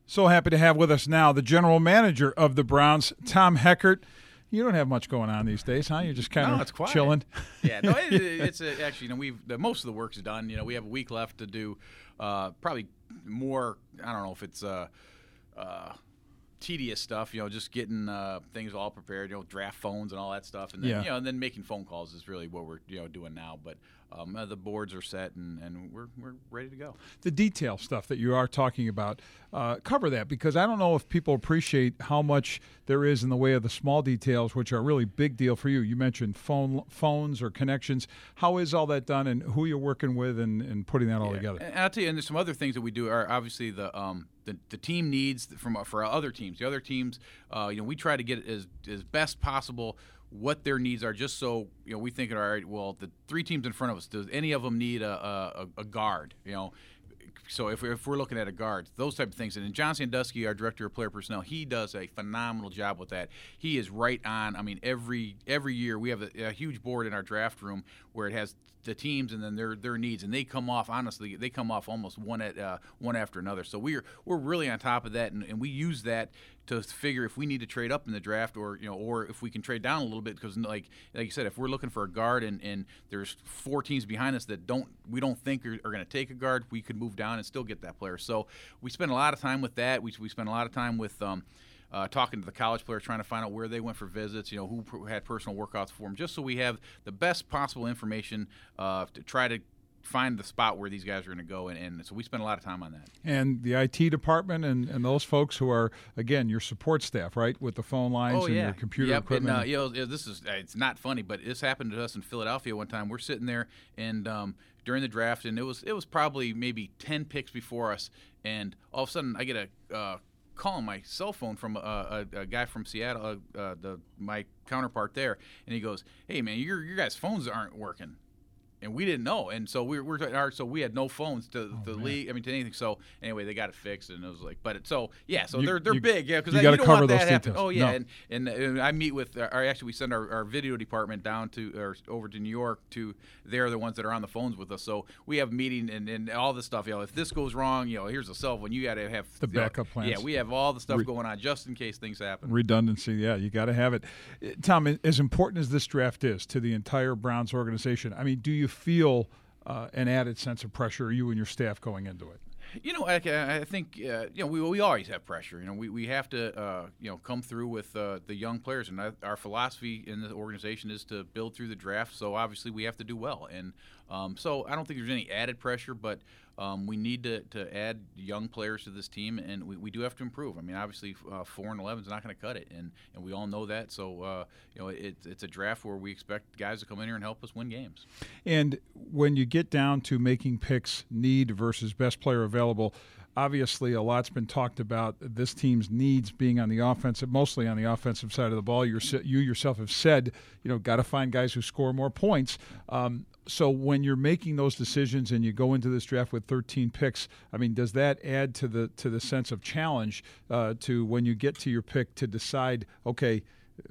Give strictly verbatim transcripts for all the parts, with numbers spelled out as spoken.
So happy to have with us now the general manager of the Browns, Tom Heckert. You don't have much going on these days, huh? You're just kind no, of it's quiet. chilling. Yeah, no, it, it's a, actually, you know, we've the, most of the work's done. You know, we have a week left to do uh, probably more. I don't know if it's uh, uh, tedious stuff. You know, just getting uh, things all prepared. You know, draft phones and all that stuff, and then Yeah. you know, and then making phone calls is really what we're you know doing now. But um, uh, the boards are set, and, and we're we're ready to go. The detail stuff that you are talking about, uh, cover that, because I don't know if people appreciate how much there is in the way of the small details, which are really big deal for you. You mentioned phone phones or connections. How is all that done, and who you're working with, and, and putting that all Yeah. together? And I'll tell you, and there's some other things that we do are obviously the um, the, the team needs from for other teams. The other teams, uh, you know, we try to get as as best possible what their needs are, just so you know we think, all right, well, the three teams in front of us, does any of them need a a, a guard? You know. So if we're, if we're looking at a guard, those type of things. And then John Sandusky, our director of player personnel, he does a phenomenal job with that. He is right on. I mean, every every year we have a, a huge board in our draft room where it has the teams and then their their needs, and they come off, honestly, they come off almost one at uh, one after another. So we're we're really on top of that, and, and we use that to figure if we need to trade up in the draft, or you know, or if we can trade down a little bit, because like like you said, if we're looking for a guard and, and there's four teams behind us that don't we don't think are, are going to take a guard, we could move down and still get that player. So we spend a lot of time with that. We we spend a lot of time with um, uh, talking to the college players, trying to find out where they went for visits. You know, who pr- had personal workouts for them, just so we have the best possible information uh, to try to find the spot where these guys are going to go, and, and so we spend a lot of time on that. And the I T department and, and those folks who are, again, your support staff, right, with the phone lines oh, and yeah. your computer yep. equipment. And, uh, you know, this is it's not funny, but this happened to us in Philadelphia one time. We're sitting there and um, during the draft, and it was it was probably maybe ten picks before us, and all of a sudden I get a uh, call on my cell phone from a, a, a guy from Seattle, uh, uh, the my counterpart there, and he goes, "Hey man, your your guys' phones aren't working." And we didn't know, and so we were, we're so we had no phones to Oh, the man. league. I mean, to anything. So anyway, they got it fixed, and it was like, but it, so yeah, so You- they're they're you- big, yeah, because you you, gotta don't cover want those that happen. details. Oh yeah, No. and, and and I meet with, or actually we send our, our video department down to or over to New York to they're the ones that are on the phones with us. So we have meeting and, and all this stuff. You know, if this goes wrong, you know, here's a cell phone. You got to have The you know, backup plans. Yeah, we have all the stuff Re- going on just in case things happen. Redundancy, yeah, you got to have it. Uh, Tom, as important as this draft is to the entire Browns organization, I mean, do you feel uh, an added sense of pressure, you and your staff, going into it? You know, I, I think uh, you know we we always have pressure. You know, we, we have to uh, you know come through with uh, the young players, and our philosophy in the organization is to build through the draft. So obviously we have to do well, and um, so I don't think there's any added pressure, but um, we need to, to add young players to this team, and we, we do have to improve. I mean, obviously uh, four and eleven is not going to cut it, and, and we all know that. So uh, you know, it, it's a draft where we expect guys to come in here and help us win games. And when you get down to making picks, need versus best player available, obviously a lot's been talked about this team's needs being on the offensive, mostly on the offensive side of the ball. You're, you yourself have said, you know, got to find guys who score more points. Um, so when you're making those decisions and you go into this draft with thirteen picks, I mean, does that add to the to the sense of challenge uh, to when you get to your pick to decide, okay,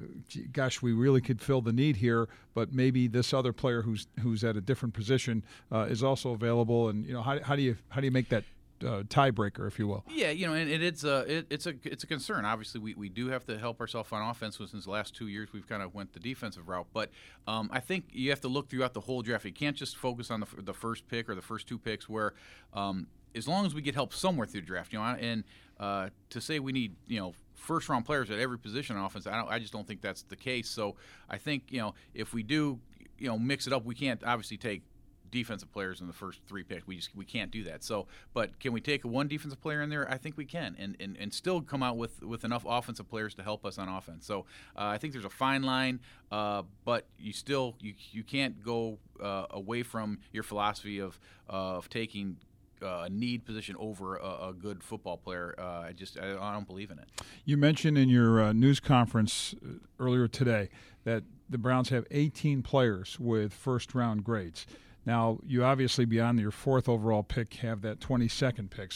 gosh, we really could fill the need here, but maybe this other player who's who's at a different position uh, is also available, and you know, how, how do you how do you make that uh, tiebreaker, if you will? Yeah, you know, and, and it's a it, it's a it's a concern. Obviously, we, we do have to help ourselves on offense. Since the last two years, we've kind of went the defensive route. But um, I think you have to look throughout the whole draft. You can't just focus on the the first pick or the first two picks. Where um, as long as we get help somewhere through the draft, you know, and uh, to say we need you know first round players at every position on offense, I don't I just don't think that's the case. So I think you know if we do you know mix it up, we can't obviously take defensive players in the first three picks. We just we can't do that. So, but can we take one defensive player in there? I think we can, and and, and still come out with, with enough offensive players to help us on offense. So, uh, I think there's a fine line, uh, but you still you you can't go uh, away from your philosophy of uh, of taking uh, a need position over a, a good football player. Uh, I just I, I don't believe in it. You mentioned in your uh, news conference earlier today that the Browns have eighteen players with first round grades. Now, you obviously, beyond your fourth overall pick, have that twenty-second pick. So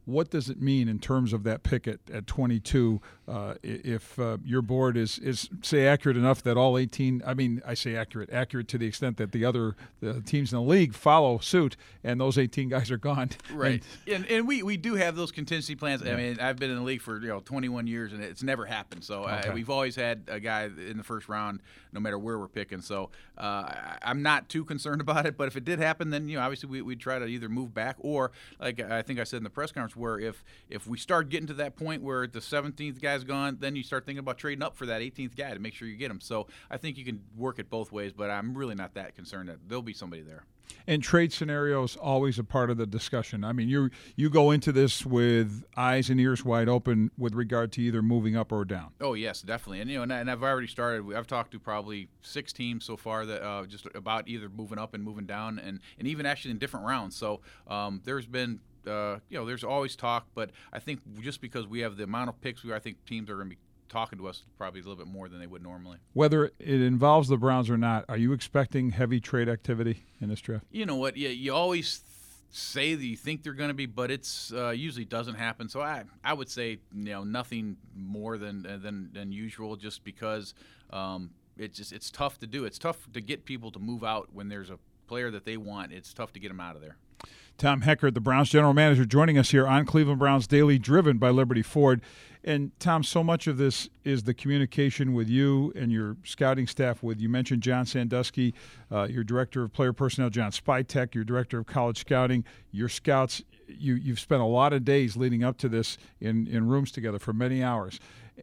what does it mean in terms of that pick at, at twenty-two? Uh, if uh, your board is, is, say, accurate enough that all eighteen, I mean, I say accurate, accurate to the extent that the other the teams in the league follow suit, and those eighteen guys are gone. Right. And, and, and we, we do have those contingency plans. Yeah. I mean, I've been in the league for you know twenty-one years, and it's never happened. So okay. uh, we've always had a guy in the first round, no matter where we're picking. So uh, I, I'm not too concerned about it. But if it did happen, then you know obviously we we'd try to either move back or, like I think I said in the press conference, where if if we start getting to that point where the seventeenth guy's gone, then you start thinking about trading up for that eighteenth guy to make sure you get him. So I think you can work it both ways. But I'm really not that concerned that there'll be somebody there. And trade scenarios always a part of the discussion. I mean, you you go into this with eyes and ears wide open with regard to either moving up or down. Oh yes, definitely. And you know, and, I, and I've already started. I've talked to probably six teams so far that uh, just about either moving up and moving down, and, and even actually in different rounds. So um, there's been. Uh, you know, there's always talk, but I think just because we have the amount of picks, we I think teams are going to be talking to us probably a little bit more than they would normally. Whether it involves the Browns or not, are you expecting heavy trade activity in this draft? You know what? Yeah, you always say that you think they're going to be, but it's uh, usually doesn't happen. So I, I would say you know nothing more than than than usual, just because um, it's just it's tough to do. It's tough to get people to move out when there's a player that they want. It's tough to get them out of there. Tom Heckert, the Browns general manager, joining us here on Cleveland Browns Daily, driven by Liberty Ford. And, Tom, so much of this is the communication with you and your scouting staff with, you mentioned John Sandusky, uh, your director of player personnel, John Spytek, your director of college scouting, your scouts. You, you've spent a lot of days leading up to this in, in rooms together for many hours.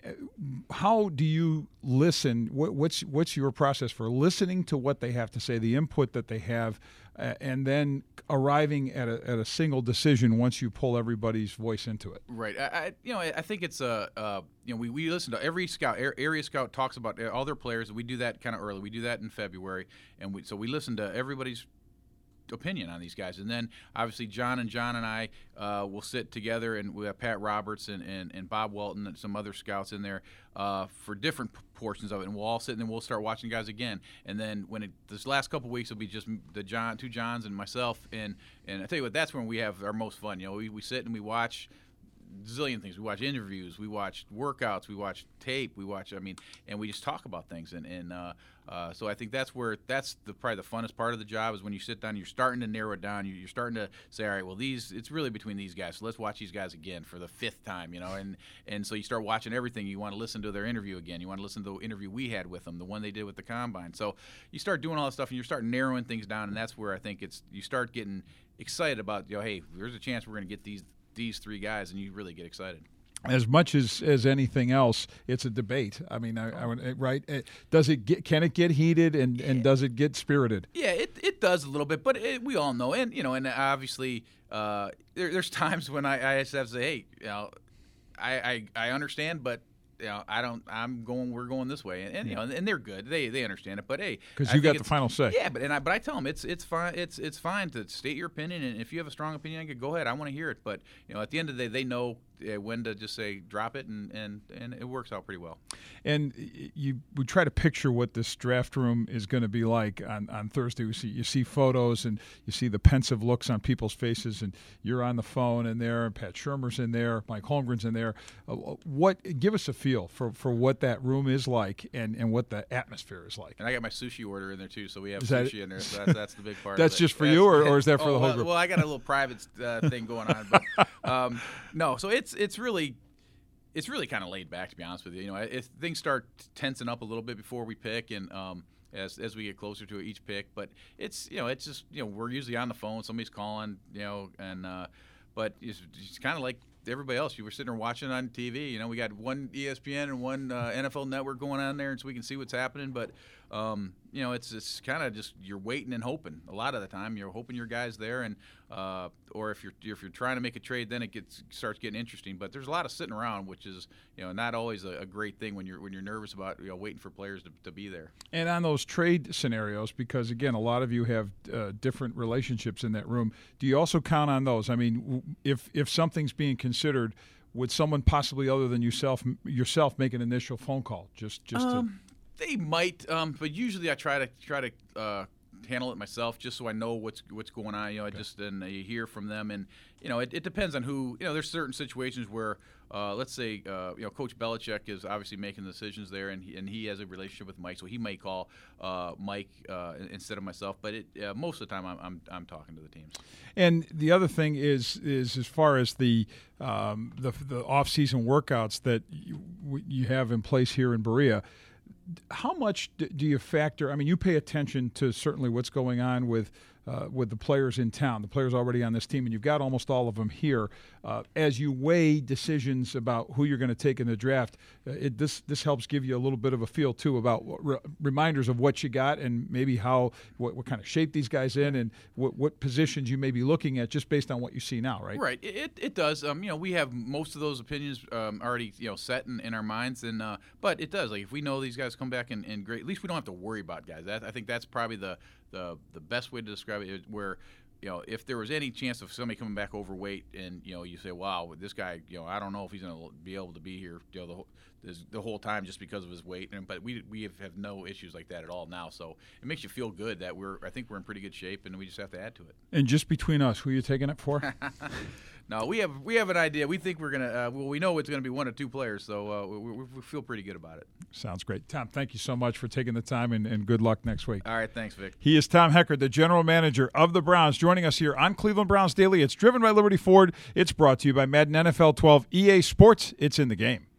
How do you listen? What, what's what's your process for listening to what they have to say, the input that they have, uh, and then arriving at a, at a single decision once you pull everybody's voice into it? Right. I, I you know I think it's a uh, you know we, we listen to every scout area scout talks about all their players. We do that kind of early. We do that in February, and we so we listen to everybody's opinion on these guys, and then obviously John and John and I uh, will sit together, and we have Pat Roberts and, and, and Bob Welton and some other scouts in there uh, for different portions of it, and we'll all sit and then we'll start watching guys again. And then when it this last couple of weeks will be just the John, two Johns and myself, and and I tell you what, that's when we have our most fun. You know, we, we sit and we watch zillion things. We watch interviews, we watch workouts, we watch tape, we watch. I mean, and we just talk about things. And and uh, uh, so I think that's where that's the probably the funnest part of the job is when you sit down. You're starting to narrow it down. You're starting to say, all right, well, these it's really between these guys. So let's watch these guys again for the fifth time. You know, and and so you start watching everything. You want to listen to their interview again. You want to listen to the interview we had with them, the one they did with the combine. So you start doing all that stuff, and you start narrowing things down. And that's where I think it's you start getting excited about. You know, hey, there's a chance we're going to get these. these three guys, and you really get excited. As much as, as anything else, it's a debate. I mean, I, I would, right? Does it get? Can it get heated, and, and does it get spirited? Yeah, it, it does a little bit, but it, we all know, and you know, and obviously, uh, there, there's times when I, I just have to say, hey, you know, I, I, I understand, but you know, I don't. I'm going. We're going this way, and, and you know, and they're good. They they understand it. But hey, because you got the final say. Yeah, but and I but I tell them it's it's fine. It's it's fine to state your opinion, and if you have a strong opinion, I could go ahead. I want to hear it. But you know, at the end of the day, they know uh, when to just say drop it, and, and, and it works out pretty well. And you we try to picture what this draft room is going to be like on, on Thursday. We see you see photos and you see the pensive looks on people's faces, and you're on the phone in there, and Pat Shurmur's in there, Mike Holmgren's in there. Uh, what give us a feel for, for what that room is like and, and what the atmosphere is like. And I got my sushi order in there too, so we have is sushi that, in there. So that's, that's the big part. That's of it. just for that's, you, or, or is that for oh, the whole well, group? Well, I got a little private uh, thing going on. But, um, no, so it's it's really. It's really kind of laid back, to be honest with you. You know, if things start tensing up a little bit before we pick, and um, as as we get closer to each pick, but it's you know, it's just you know, we're usually on the phone, somebody's calling, you know, and uh, but it's, it's kind of like everybody else. You were sitting there watching on T V. You know, we got one E S P N and one uh, N F L Network going on there, and so we can see what's happening. But um, you know, it's it's kind of just you're waiting and hoping. A lot of the time, you're hoping your guy's there, and uh, or if you're if you're trying to make a trade, then it gets starts getting interesting. But there's a lot of sitting around, which is you know not always a, a great thing when you're when you're nervous about you know waiting for players to, to be there. And on those trade scenarios, because again, a lot of you have uh, different relationships in that room. Do you also count on those? I mean, if if something's being considered, would someone possibly other than yourself yourself make an initial phone call? Just just um, to they might, um, but usually I try to try to uh, handle it myself just so I know what's what's going on. You know, I Okay. just and you hear from them, and you know, it, it depends on who. You know, there's certain situations where, uh, let's say, uh, you know, Coach Belichick is obviously making the decisions there, and he, and he has a relationship with Mike, so he may call uh, Mike uh, instead of myself. But it, uh, most of the time, I'm, I'm I'm talking to the teams. And the other thing is is as far as the um, the the off-season workouts that you, you have in place here in Berea. How much do you factor? I mean, you pay attention to certainly what's going on with uh, with the players in town, the players already on this team, and you've got almost all of them here. Uh, as you weigh decisions about who you're going to take in the draft, uh, it, this this helps give you a little bit of a feel too about re- reminders of what you got and maybe how what, what kind of shape these guys in and what, what positions you may be looking at just based on what you see now, right? Right. It it, it does. Um, you know, we have most of those opinions um, already you know set in, in our minds, and uh, but it does. Like if we know these guys come back and, and great, at least we don't have to worry about guys. That, I think that's probably the, the the best way to describe it. Is where, you know, if there was any chance of somebody coming back overweight, and you know, you say, "Wow, this guy, you know, I don't know if he's going to be able to be here, you know, the whole, this, the whole time just because of his weight." And but we we have, have no issues like that at all now. So it makes you feel good that we're I think we're in pretty good shape, and we just have to add to it. And just between us, who are you taking it for? No, we have we have an idea. We think we're gonna. Uh, well, we know it's gonna be one or two players, so uh, we, we, we feel pretty good about it. Sounds great. Tom, thank you so much for taking the time, and, and good luck next week. All right, thanks, Vic. He is Tom Heckard, the general manager of the Browns, joining us here on Cleveland Browns Daily. It's driven by Liberty Ford. It's brought to you by Madden N F L twelve, E A Sports. It's in the game.